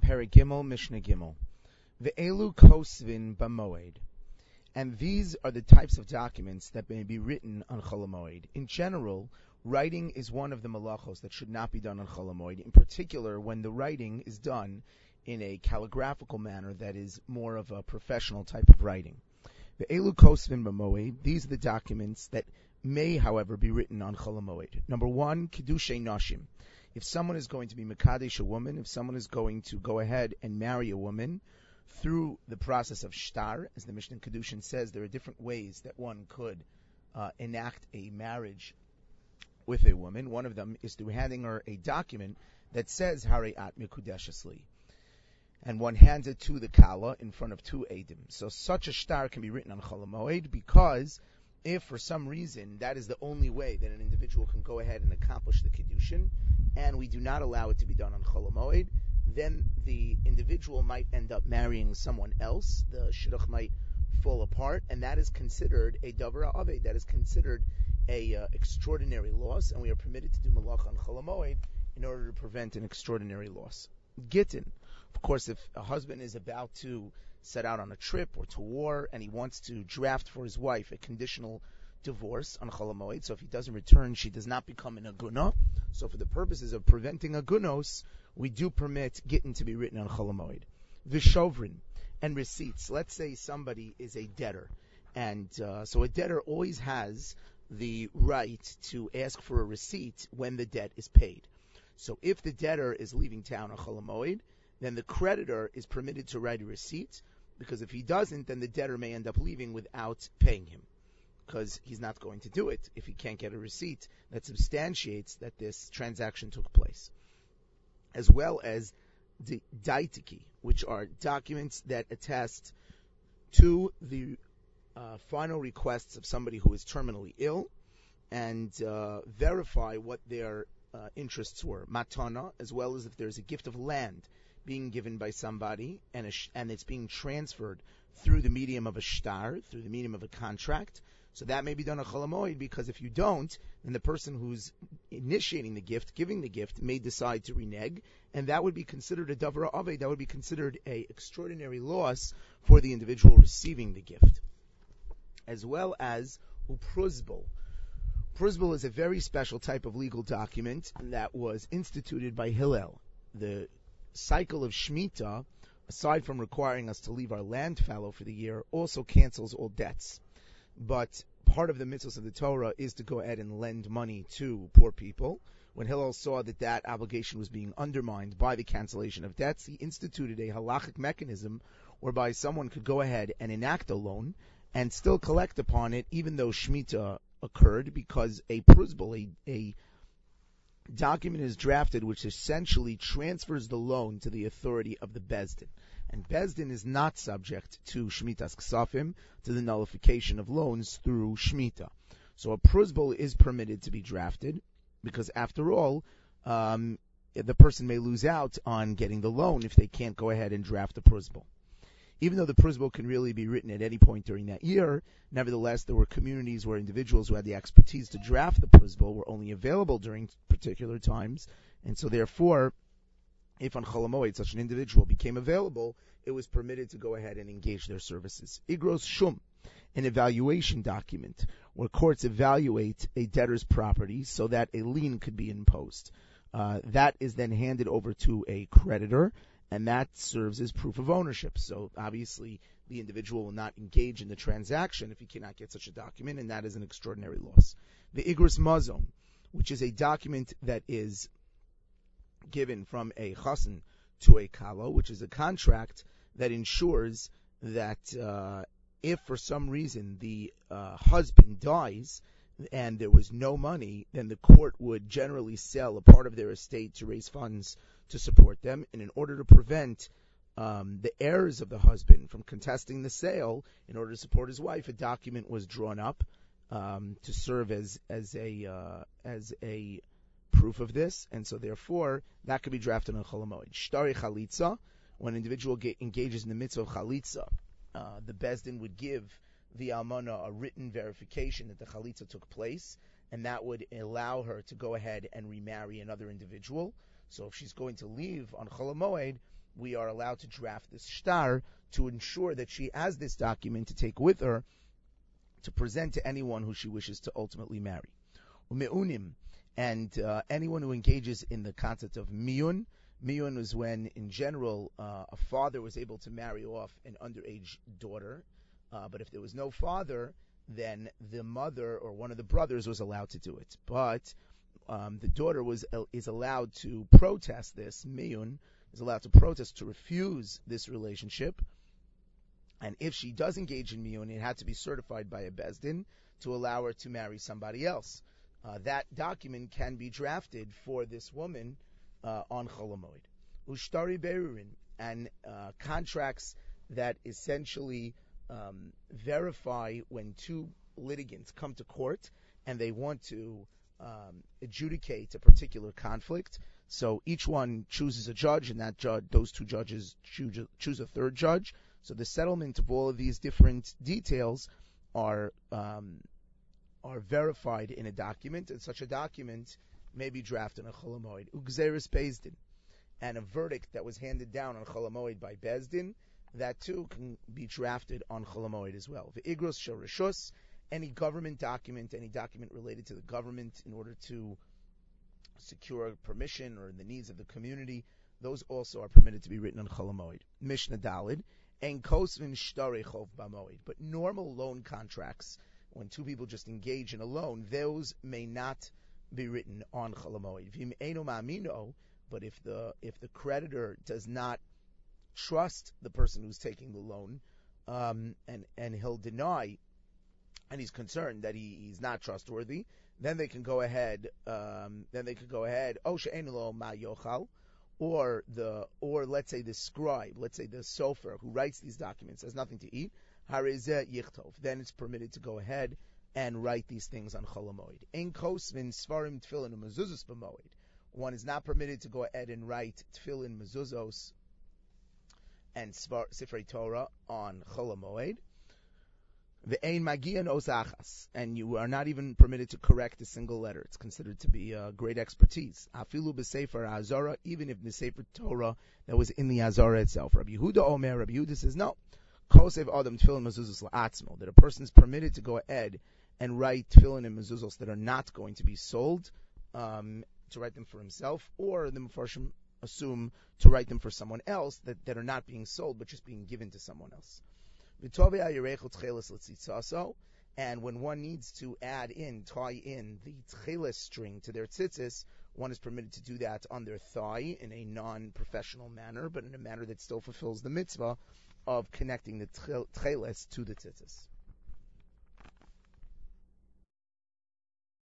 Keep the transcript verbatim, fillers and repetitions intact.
Paragimel Mishnah Gimel. Ve'elu kosvin b'moed. And these are the types of documents that may be written on Chol HaMoed. In general, writing is one of the malachos that should not be done on Chol HaMoed, in particular when the writing is done in a calligraphical manner that is more of a professional type of writing. Ve'elu kosvin b'moed. These are the documents that may, however, be written on Chol HaMoed. Number one, Kiddushay Nashim. If someone is going to be Mekadesh a woman, if someone is going to go ahead and marry a woman through the process of shtar, as the Mishnah Kedushin says, there are different ways that one could uh, enact a marriage with a woman. One of them is through handing her a document that says Hareat Mekudeshesli. And one hands it to the Kala in front of two Eidim. So such a shtar can be written on Chol HaMoed because if for some reason that is the only way that an individual can go ahead and accomplish the Kiddushin, and we do not allow it to be done on Chol HaMoed, then the individual might end up marrying someone else. The shidduch might fall apart, and that is considered a davar ha'aved. That is considered a uh, extraordinary loss, and we are permitted to do malach on Chol HaMoed in order to prevent an extraordinary loss. Gittin. Of course, if a husband is about to set out on a trip or to war, and he wants to draft for his wife a conditional divorce on Chol HaMoed, so if he doesn't return, she does not become an aguna. So for the purposes of preventing agunos, we do permit gittin to be written on Chol HaMoed. Vishovrin and receipts. Let's say somebody is a debtor, and uh, so a debtor always has the right to ask for a receipt when the debt is paid. So if the debtor is leaving town on Chol HaMoed, then the creditor is permitted to write a receipt, because if he doesn't, then the debtor may end up leaving without paying him, because he's not going to do it if he can't get a receipt that substantiates that this transaction took place. As well as the daitiki, which are documents that attest to the uh, final requests of somebody who is terminally ill and uh, verify what their uh, interests were. Matana, as well as if there's a gift of land being given by somebody and, a sh- and it's being transferred through the medium of a shtar, through the medium of a contract. So that may be done on Chol HaMoed, because if you don't, then the person who's initiating the gift, giving the gift, may decide to renege, and that would be considered a davar ha'aved. That would be considered a extraordinary loss for the individual receiving the gift. As well as upruzbul. Pruzbul is a very special type of legal document that was instituted by Hillel. The cycle of Shemitah, aside from requiring us to leave our land fallow for the year, also cancels all debts. But part of the mitzvahs of the Torah is to go ahead and lend money to poor people. When Hillel saw that that obligation was being undermined by the cancellation of debts, he instituted a halachic mechanism whereby someone could go ahead and enact a loan and still collect upon it, even though Shemitah occurred, because a pruzbul, a, a document is drafted which essentially transfers the loan to the authority of the Bezdin. And Bezdin is not subject to Shemitah's Ksafim, to the nullification of loans through Shemitah. So a pruzbul is permitted to be drafted, because after all, um, the person may lose out on getting the loan if they can't go ahead and draft a pruzbul. Even though the pruzbul can really be written at any point during that year, nevertheless, there were communities where individuals who had the expertise to draft the pruzbul were only available during particular times, and so therefore, if on Chol HaMoed such an individual became available, it was permitted to go ahead and engage their services. Igros Shum, an evaluation document, where courts evaluate a debtor's property so that a lien could be imposed. Uh, that is then handed over to a creditor, and that serves as proof of ownership. So obviously the individual will not engage in the transaction if he cannot get such a document, and that is an extraordinary loss. The Igros Mazon, which is a document that is given from a chassan to a kala, which is a contract that ensures that uh, if for some reason the uh, husband dies and there was no money, then the court would generally sell a part of their estate to raise funds to support them. And in order to prevent um, the heirs of the husband from contesting the sale, in order to support his wife, a document was drawn up um, to serve as as a uh, as a proof of this, and so therefore that could be drafted on Chol HaMoed. Shtari chalitza, when an individual get, engages in the mitzvah of chalitza, uh, the Bezdin would give the almana a written verification that the chalitza took place, and that would allow her to go ahead and remarry another individual. So if she's going to leave on Chol HaMoed, we are allowed to draft this shtar to ensure that she has this document to take with her to present to anyone who she wishes to ultimately marry. U'meunim, and uh, anyone who engages in the concept of miyun. Miyun was when, in general, uh, a father was able to marry off an underage daughter, uh, but if there was no father, then the mother or one of the brothers was allowed to do it. But um, the daughter was uh, is allowed to protest this. Miyun is allowed to protest, to refuse this relationship. And if she does engage in miyun, it had to be certified by a bezdin to allow her to marry somebody else. Uh, that document can be drafted for this woman uh, on Chol HaMoed. Ushtari berurin, and uh, contracts that essentially um, verify when two litigants come to court and they want to um, adjudicate a particular conflict. So each one chooses a judge, and that judge, those two judges choose a, choose a third judge. So the settlement of all of these different details are um, are verified in a document, and such a document may be drafted on Chol HaMoed. Ugzeris Bezdin, and a verdict that was handed down on Chol HaMoed by Bezdin, that too can be drafted on Chol HaMoed as well. Ve'igros shel reshus, any government document, any document related to the government in order to secure permission or the needs of the community, those also are permitted to be written on Chol HaMoed. Mishnah Dalid, en kosvin shtarei chov b'moed, but normal loan contracts, when two people just engage in a loan, those may not be written on Chol HaMoed. V'im eino ma'amino, but if the if the creditor does not trust the person who's taking the loan, um, and and he'll deny, and he's concerned that he, he's not trustworthy, then they can go ahead. Um, then they can go ahead. Oh, she'ein lo ma yochal, or the or let's say the scribe, let's say the sofer who writes these documents has nothing to eat. Harezeh yichtov. Then it's permitted to go ahead and write these things on Chol HaMoed. Ein kosvin svarim tefillin u'mezuzos b'moed. One is not permitted to go ahead and write tefillin, mezuzos, and sifrei Torah on Chol HaMoed. Ve'ein magian osachas, and you are not even permitted to correct a single letter. It's considered to be uh, great expertise. Afilu b'sefer Hazara, even if the sefer Torah that was in the Hazara itself. Rabbi Yehuda Omer, Rabbi Yehuda says no. Kosev Adam tefillin mezuzos la'atzmo, that a person is permitted to go ahead and write tefillin and mezuzos that are not going to be sold, um, to write them for himself, or the Mefarshim assume to write them for someone else that, that are not being sold but just being given to someone else. And when one needs to add in, tie in the tcheles string to their tzitzis, one is permitted to do that on their thigh in a non-professional manner, but in a manner that still fulfills the mitzvah of connecting the tcheles to the tzitzis.